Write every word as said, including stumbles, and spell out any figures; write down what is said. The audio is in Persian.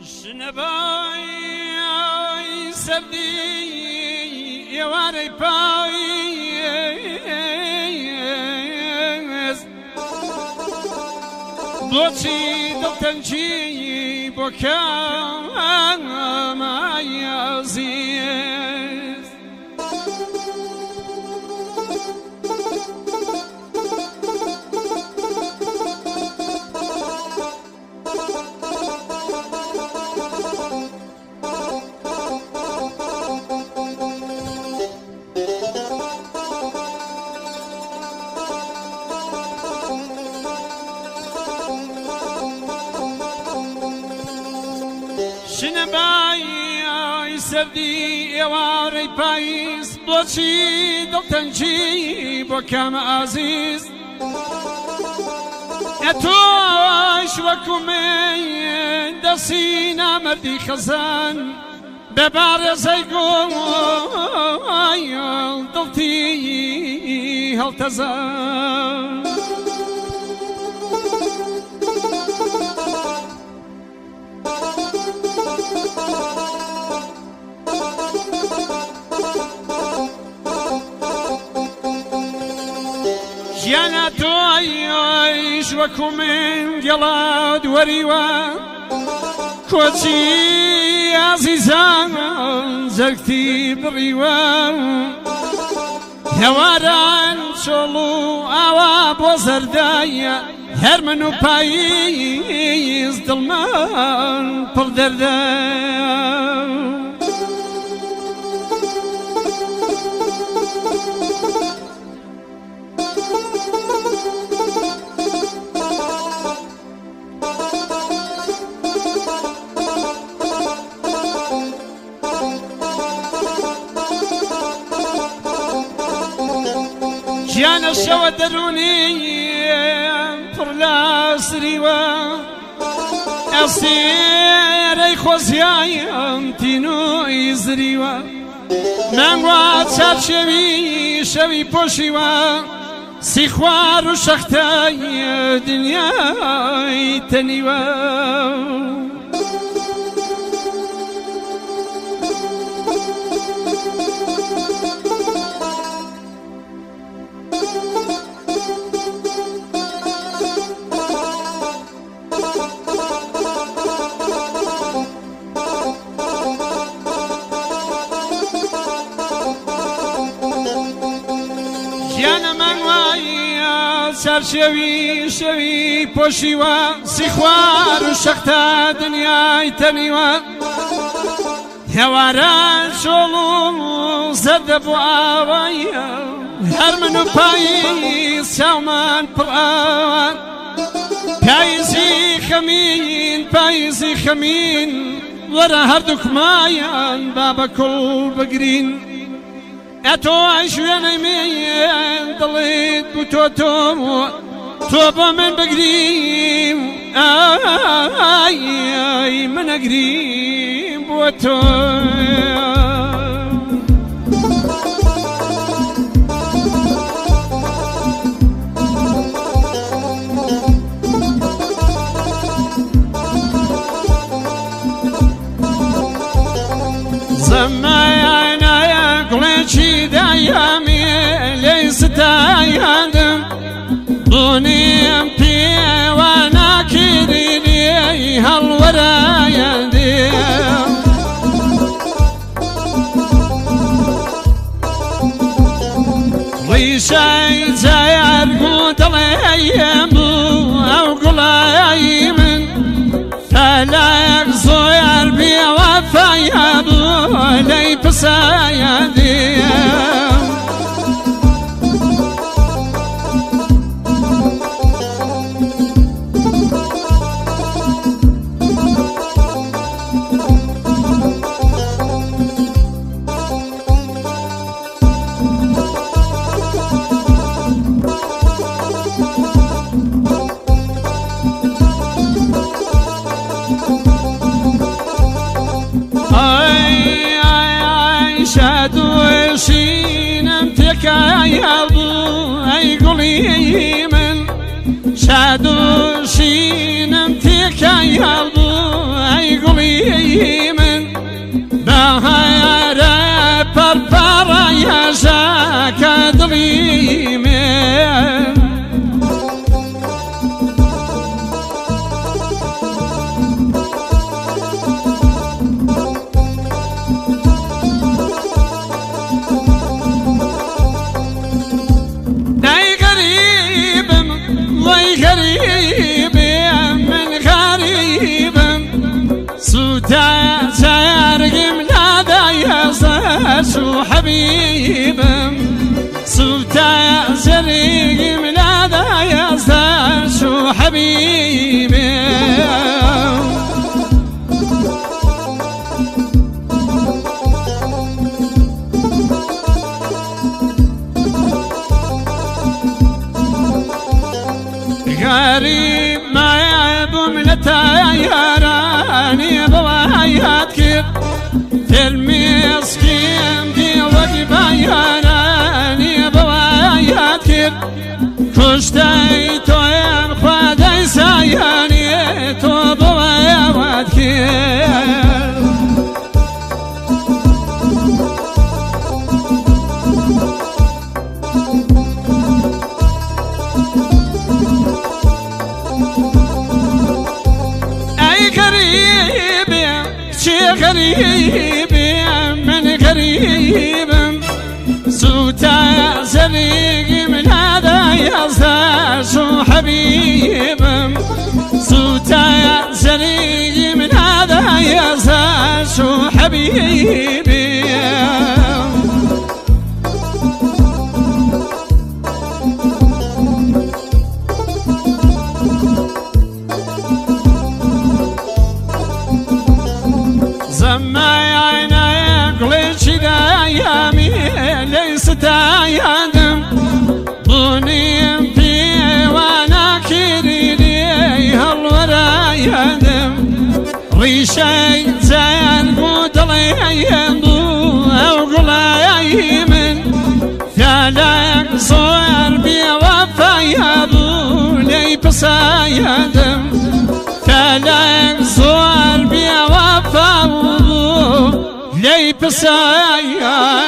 شنبای سردی یواری پاییز بۆچی دڵتەنگی بۆ کامای عەزیز شنبای سردی ئێوارەی پاییز بۆچی دڵتەنگی بۆ کام عەزیز ئەتۆش وەکو من دەستی نامەردی خەزان بە بارێزەی گۆڵ دڵتی هەڵتەزان ژیانە تۆیش وەکو من گەڵاد وەریوە کۆچی عەزیزان زەرگتی بڕیوە هێواران چۆڵ و ئاوا بۆ زەردایە هەر من و پاییز دڵمان پڕ دەردایە ژیانە شەوە دەرونی پڕ لە سریوە ئەسێرەی خۆزیایم تینۆی زریوە مانگوە چارشێوی شەوی پۆشیوە سی خوار و شەختای دنیای تەنیوە ژیانە مانگوایە چارشێوی شەوی پۆشیوە سی خوار و شەختە دنیای تەنیوە هێواران چۆڵ و زەردە بۆ ئاوایە هەر من و پاییز چاومان پڕ ئاوە پاییزی خەمین پاییزی خەمین وەرە هەردووکمایان با بە کوڵ بگرین ئەتۆ شوێنەی من دڵێت بوو تۆ تۆ تۆ بۆ من بگریم ئای من ئەگریم بۆ تۆ زەمایانایە گوڵێکی دایامی لێی ستایاندم بوونیم پێوە ناکردی هەڵوەرایەندێم ڕیشای جایارگو دڵێیم بوو ئەو گوڵایی من فەلەک زۆیار بێوەفایە بوو لەی پسایەندێم شادوشینم تکایە بوو ئەی گوڵی من شادوشینم تکایە بوو ای گلی من بهار پرپر یاشا دلی من غريبم من غريبم سوتا سارقم نادا يصاشو حبيبم سوتا سارقم نادا يصاشو حبيبم غريب ما يعظم لتايراني بوايات كيف تلميذ كيم دي وجبايراني بوايات كيف كشتي توين خدي ساياني تو بوايات كيف غريبي من غريب سوتا سريق من هذا يصاشو حبيب سوتا سريق من هذا يصاشو حبيبي ليست عيادم ظنين في وانا كيري هالورا يادم ريشي زين قدري ينضو او قلاي من ثلاث صور بوفا يابو لي بصايادم ثلاث صور بوفا لي بصايادم